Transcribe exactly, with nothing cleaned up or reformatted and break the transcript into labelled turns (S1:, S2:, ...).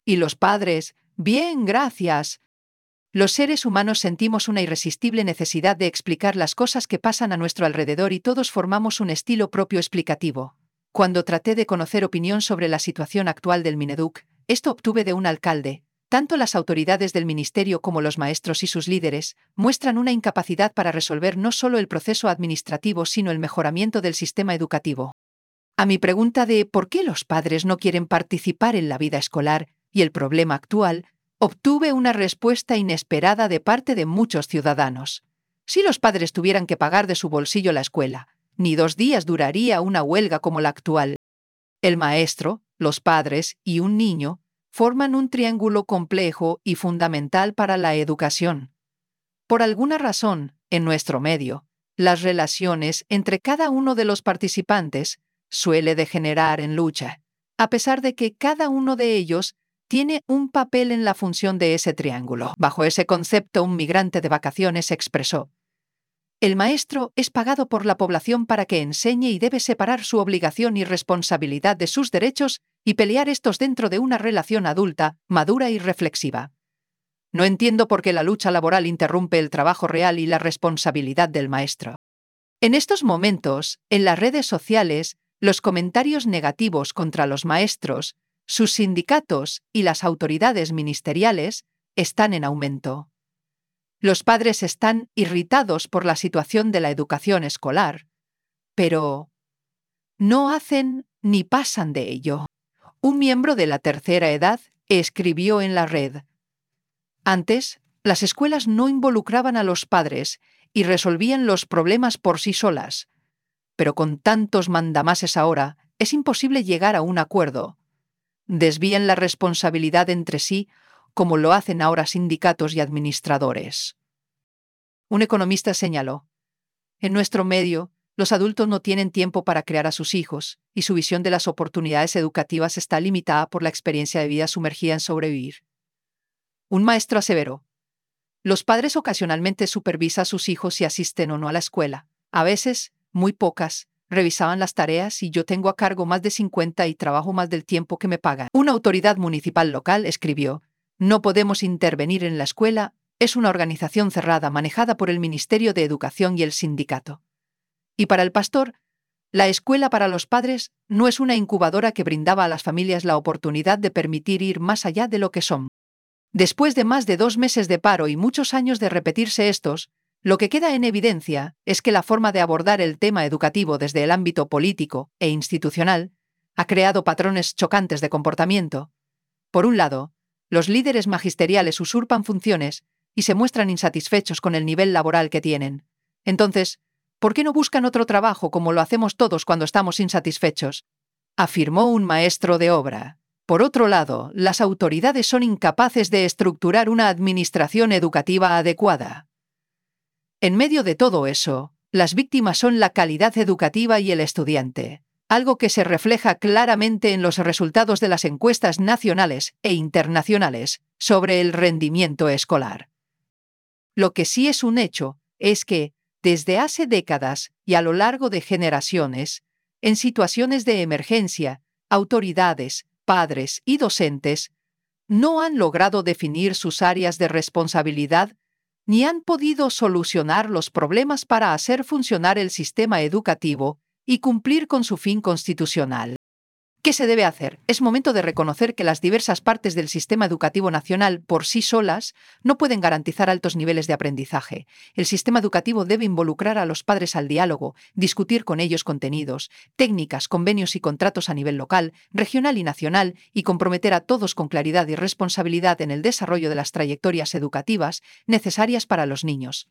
S1: Y los padres, bien, gracias. Los seres humanos sentimos una irresistible necesidad de explicar las cosas que pasan a nuestro alrededor y todos formamos un estilo propio explicativo. Cuando traté de conocer opinión sobre la situación actual del Mineduc, esto obtuve de un alcalde. Tanto las autoridades del ministerio como los maestros y sus líderes muestran una incapacidad para resolver no solo el proceso administrativo sino el mejoramiento del sistema educativo. A mi pregunta de ¿por qué los padres no quieren participar en la vida escolar y el problema actual?, obtuve una respuesta inesperada de parte de muchos ciudadanos. Si los padres tuvieran que pagar de su bolsillo la escuela, ni dos días duraría una huelga como la actual. El maestro, los padres y un niño forman un triángulo complejo y fundamental para la educación. Por alguna razón, en nuestro medio, las relaciones entre cada uno de los participantes suele degenerar en lucha, a pesar de que cada uno de ellos tiene un papel en la función de ese triángulo. Bajo ese concepto, un migrante de vacaciones expresó: el maestro es pagado por la población para que enseñe y debe separar su obligación y responsabilidad de sus derechos y pelear estos dentro de una relación adulta, madura y reflexiva. No entiendo por qué la lucha laboral interrumpe el trabajo real y la responsabilidad del maestro. En estos momentos, en las redes sociales, los comentarios negativos contra los maestros, sus sindicatos y las autoridades ministeriales están en aumento. Los padres están irritados por la situación de la educación escolar, pero no hacen ni pasan de ello. Un miembro de la tercera edad escribió en la red: antes, las escuelas no involucraban a los padres y resolvían los problemas por sí solas, pero con tantos mandamases ahora es imposible llegar a un acuerdo. Desvían la responsabilidad entre sí como lo hacen ahora sindicatos y administradores. Un economista señaló: en nuestro medio, los adultos no tienen tiempo para crear a sus hijos y su visión de las oportunidades educativas está limitada por la experiencia de vida sumergida en sobrevivir. Un maestro aseveró: los padres ocasionalmente supervisan a sus hijos si asisten o no a la escuela. A veces, muy pocas, revisaban las tareas y yo tengo a cargo más de cincuenta y trabajo más del tiempo que me pagan. Una autoridad municipal local escribió: no podemos intervenir en la escuela, es una organización cerrada manejada por el Ministerio de Educación y el sindicato. Y para el pastor, la escuela para los padres no es una incubadora que brindaba a las familias la oportunidad de permitir ir más allá de lo que son. Después de más de dos meses de paro y muchos años de repetirse estos, lo que queda en evidencia es que la forma de abordar el tema educativo desde el ámbito político e institucional ha creado patrones chocantes de comportamiento. Por un lado, los líderes magisteriales usurpan funciones y se muestran insatisfechos con el nivel laboral que tienen. Entonces, ¿por qué no buscan otro trabajo como lo hacemos todos cuando estamos insatisfechos?, afirmó un maestro de obra. Por otro lado, las autoridades son incapaces de estructurar una administración educativa adecuada. En medio de todo eso, las víctimas son la calidad educativa y el estudiante, algo que se refleja claramente en los resultados de las encuestas nacionales e internacionales sobre el rendimiento escolar. Lo que sí es un hecho es que, desde hace décadas y a lo largo de generaciones, en situaciones de emergencia, autoridades, padres y docentes no han logrado definir sus áreas de responsabilidad ni han podido solucionar los problemas para hacer funcionar el sistema educativo y cumplir con su fin constitucional. ¿Qué se debe hacer? Es momento de reconocer que las diversas partes del sistema educativo nacional por sí solas no pueden garantizar altos niveles de aprendizaje. El sistema educativo debe involucrar a los padres al diálogo, discutir con ellos contenidos, técnicas, convenios y contratos a nivel local, regional y nacional, y comprometer a todos con claridad y responsabilidad en el desarrollo de las trayectorias educativas necesarias para los niños.